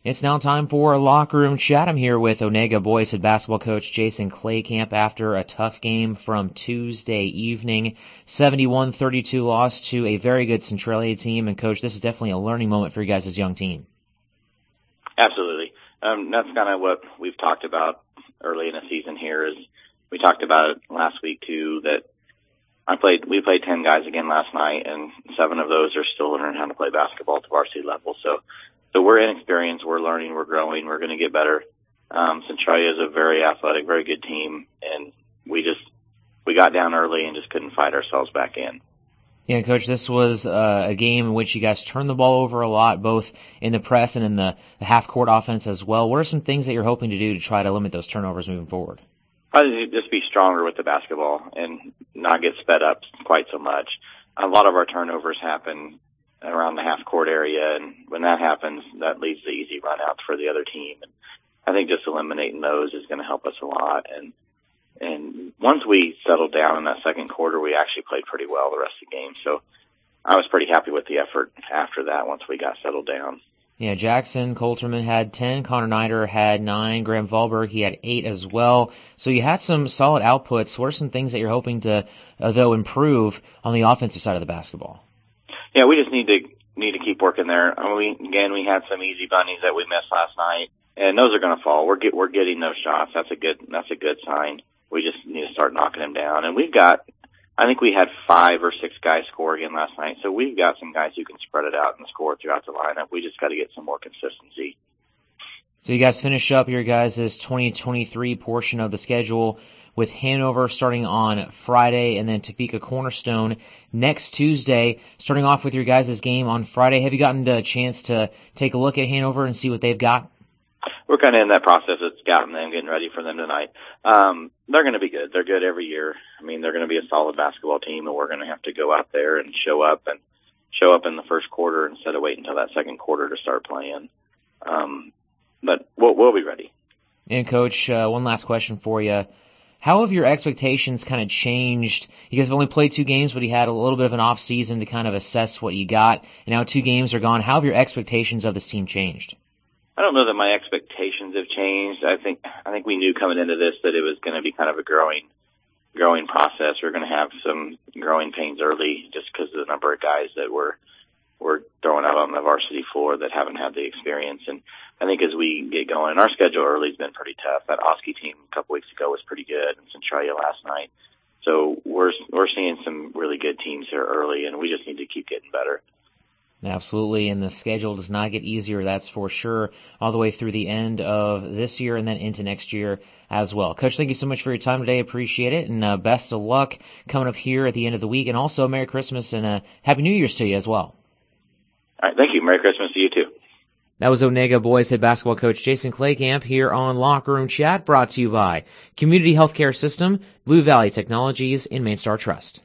It's now time for Locker Room Chat. I'm here with Onega Boys head basketball coach Jason Claycamp after a tough game from Tuesday evening. 71-32 loss to a very good Centralia team. And, Coach, this is definitely a learning moment for you guys' young team. Absolutely. That's kind of what we've talked about early in the season here. Is we talked about it last week, too, that we played 10 guys again last night, and 7 of those are still learning how to play basketball at the varsity level. So we're inexperienced, we're learning, we're growing, we're going to get better. Centralia is a very athletic, very good team, and we got down early and just couldn't fight ourselves back in. Yeah, Coach, this was a game in which you guys turned the ball over a lot, both in the press and in the half-court offense as well. What are some things that you're hoping to do to try to limit those turnovers moving forward? Probably just be stronger with the basketball and not get sped up quite so much. A lot of our turnovers happen around the half-court area, and when that happens, that leads to easy run-outs for the other team. And I think just eliminating those is going to help us a lot. And once we settled down in that second quarter, we actually played pretty well the rest of the game. So I was pretty happy with the effort after that once we got settled down. Yeah, Jackson Coulterman had 10, Connor Nider had 9, Graham Valberg, he had 8 as well. So you had some solid outputs. What are some things that you're hoping to, though, improve on the offensive side of the basketball? Yeah, we just need to keep working there. We had some easy bunnies that we missed last night, and those are going to fall. We're getting those shots. That's a good sign. We just need to start knocking them down. And I think we had 5 or 6 guys score again last night, so we've got some guys who can spread it out and score throughout the lineup. We just got to get some more consistency. So you guys finish up your guys' 2023 portion of the schedule with Hanover starting on Friday and then Topeka Cornerstone next Tuesday. Starting off with your guys' game on Friday, have you gotten a chance to take a look at Hanover and see what they've got? We're kind of in that process of scouting them, getting ready for them tonight. They're going to be good. They're good every year. I mean, they're going to be a solid basketball team, and we're going to have to go out there and show up in the first quarter instead of waiting until that second quarter to start playing. But we'll be ready. And, Coach, one last question for you. How have your expectations kind of changed? You guys have only played 2 games, but you had a little bit of an off season to kind of assess what you got, and now 2 games are gone. How have your expectations of this team changed? I don't know that my expectations have changed. I think we knew coming into this that it was going to be kind of a growing process. We're going to have some growing pains early just because of the number of guys that we're throwing out on the varsity floor that haven't had the experience. And I think as we get going, our schedule early has been pretty tough. That Oski team a couple weeks ago was pretty good, and Centralia last night. So we're seeing some really good teams here early, and we just need to keep getting better. Absolutely, and the schedule does not get easier, that's for sure, all the way through the end of this year and then into next year as well. Coach, thank you so much for your time today. Appreciate it, and best of luck coming up here at the end of the week, and also Merry Christmas and Happy New Year's to you as well. All right, thank you. Merry Christmas to you, too. That was Onega Boys head basketball coach Jason Claycamp here on Locker Room Chat, brought to you by Community Healthcare System, Blue Valley Technologies, and Main Star Trust.